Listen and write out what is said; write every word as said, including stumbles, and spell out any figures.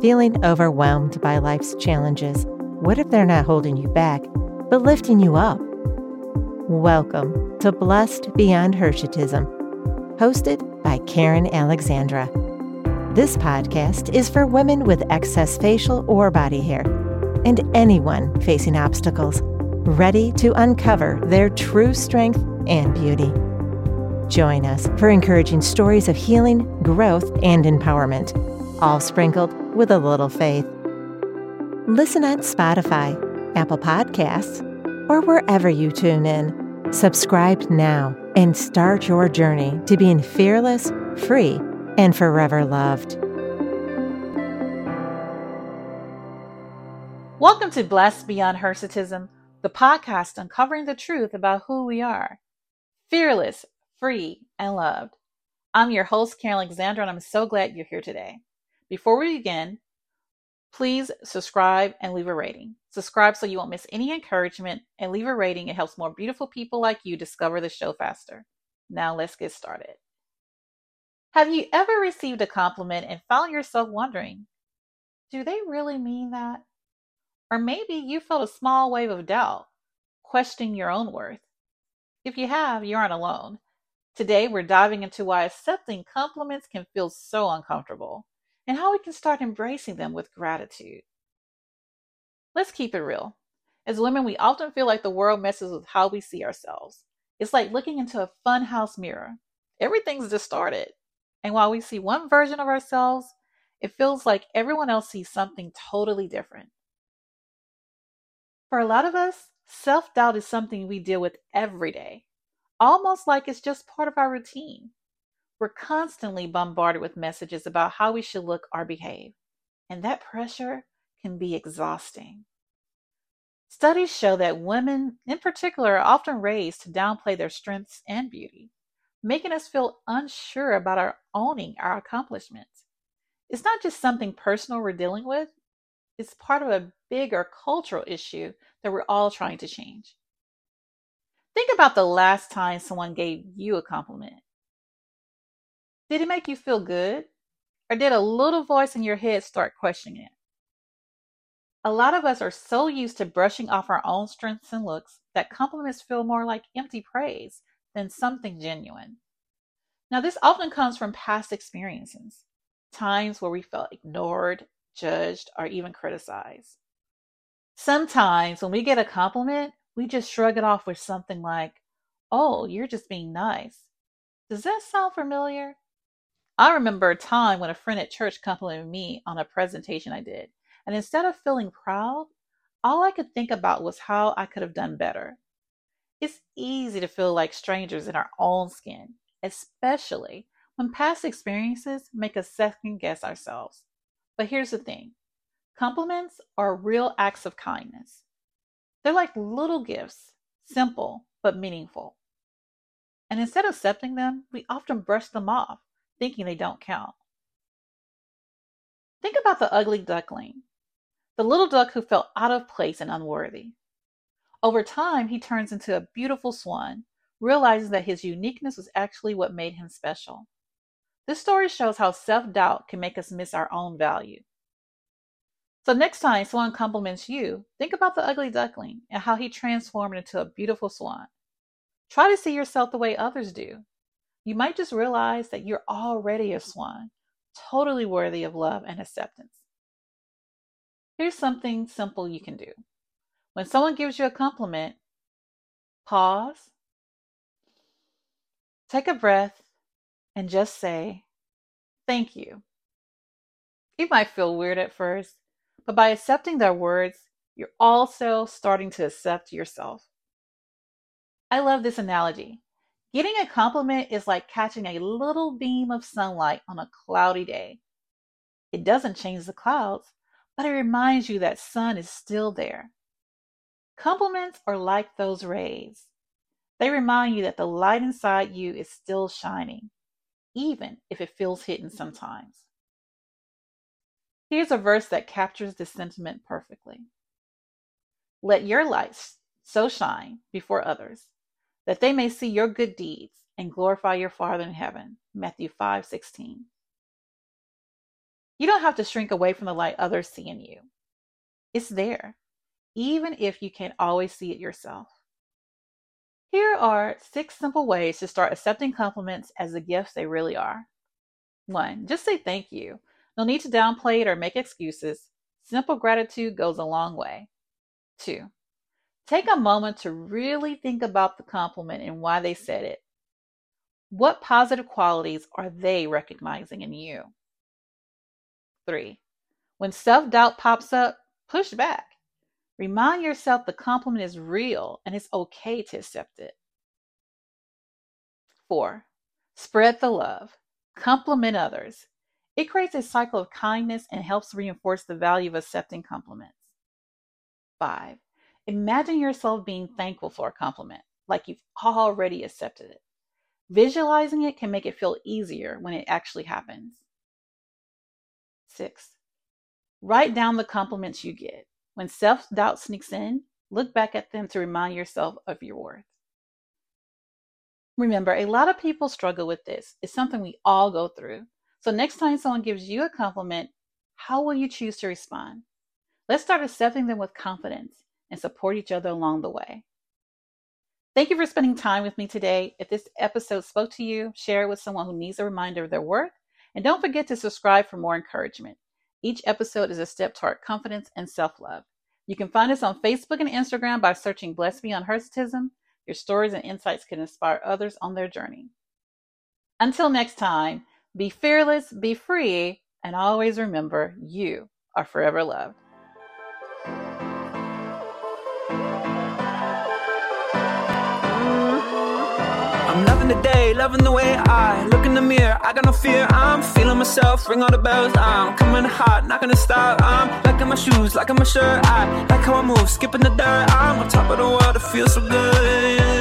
feeling overwhelmed by life's challenges? What if they're not holding you back, but lifting you up? Welcome to Blessed Beyond Hirsutism, hosted by Karen Alexandra. This podcast is for women with excess facial or body hair, and anyone facing obstacles, ready to uncover their true strength and beauty. Join us for encouraging stories of healing, growth, and empowerment, all sprinkled with a little faith. Listen on Spotify, Apple Podcasts, or wherever you tune in. Subscribe now and start your journey to being fearless, free, and forever loved. Welcome to Blessed Beyond Hirsutism, the podcast uncovering the truth about who we are. Fearless, free, and loved. I'm your host, Karen Alexandra, and I'm so glad you're here today. Before we begin, please subscribe and leave a rating. Subscribe so you won't miss any encouragement, and leave a rating. It helps more beautiful people like you discover the show faster. Now let's get started. Have you ever received a compliment and found yourself wondering, do they really mean that? Or maybe you felt a small wave of doubt, questioning your own worth. If you have, you aren't alone. Today, we're diving into why accepting compliments can feel so uncomfortable and how we can start embracing them with gratitude. Let's keep it real. As women, we often feel like the world messes with how we see ourselves. It's like looking into a funhouse mirror. Everything's distorted. And while we see one version of ourselves, it feels like everyone else sees something totally different. For a lot of us, self-doubt is something we deal with every day. Almost like it's just part of our routine. We're constantly bombarded with messages about how we should look or behave, and that pressure can be exhausting. Studies show that women, in particular, are often raised to downplay their strengths and beauty, making us feel unsure about our owning our accomplishments. It's not just something personal we're dealing with, it's part of a bigger cultural issue that we're all trying to change. Think about the last time someone gave you a compliment. Did it make you feel good? Or did a little voice in your head start questioning it? A lot of us are so used to brushing off our own strengths and looks that compliments feel more like empty praise than something genuine. Now, this often comes from past experiences, times where we felt ignored, judged, or even criticized. Sometimes when we get a compliment, we just shrug it off with something like, oh, you're just being nice. Does that sound familiar? I remember a time when a friend at church complimented me on a presentation I did, and instead of feeling proud, all I could think about was how I could have done better. It's easy to feel like strangers in our own skin, especially when past experiences make us second guess ourselves. But here's the thing. Compliments are real acts of kindness. They're like little gifts, simple but meaningful. And instead of accepting them, we often brush them off, thinking they don't count. Think about the ugly duckling, the little duck who felt out of place and unworthy. Over time, he turns into a beautiful swan, realizing that his uniqueness was actually what made him special. This story shows how self-doubt can make us miss our own value. So next time someone compliments you, think about the ugly duckling and how he transformed into a beautiful swan. Try to see yourself the way others do. You might just realize that you're already a swan, totally worthy of love and acceptance. Here's something simple you can do. When someone gives you a compliment, pause, take a breath, and just say, thank you. It might feel weird at first, but by accepting their words, you're also starting to accept yourself. I love this analogy. Getting a compliment is like catching a little beam of sunlight on a cloudy day. It doesn't change the clouds, but it reminds you that sun is still there. Compliments are like those rays. They remind you that the light inside you is still shining, even if it feels hidden sometimes. Here's a verse that captures this sentiment perfectly. Let your light so shine before others that they may see your good deeds and glorify your Father in heaven. Matthew five sixteen. You don't have to shrink away from the light others see in you. It's there, even if you can't always see it yourself. Here are six simple ways to start accepting compliments as the gifts they really are. One, just say thank you. No need to downplay it or make excuses. Simple gratitude goes a long way. Two, take a moment to really think about the compliment and why they said it. What positive qualities are they recognizing in you? Three, when self-doubt pops up, push back. Remind yourself the compliment is real and it's okay to accept it. Four, spread the love. Compliment others. It creates a cycle of kindness and helps reinforce the value of accepting compliments. Five, imagine yourself being thankful for a compliment, like you've already accepted it. Visualizing it can make it feel easier when it actually happens. Six, write down the compliments you get. When self-doubt sneaks in, look back at them to remind yourself of your worth. Remember, a lot of people struggle with this. It's something we all go through. So next time someone gives you a compliment, how will you choose to respond? Let's start accepting them with confidence and support each other along the way. Thank you for spending time with me today. If this episode spoke to you, share it with someone who needs a reminder of their worth. And don't forget to subscribe for more encouragement. Each episode is a step toward confidence and self-love. You can find us on Facebook and Instagram by searching Blessed Beyond Hirsutism. Your stories and insights can inspire others on their journey. Until next time, be fearless, be free, and always remember you are forever loved. I'm loving the day, loving the way I look in the mirror. I got no fear, I'm feeling myself. Ring all the bells, I'm coming hot, not gonna stop. I'm liking my shoes, liking my shirt. I like how I move, skipping the dirt. I'm on top of the world, it feels so good.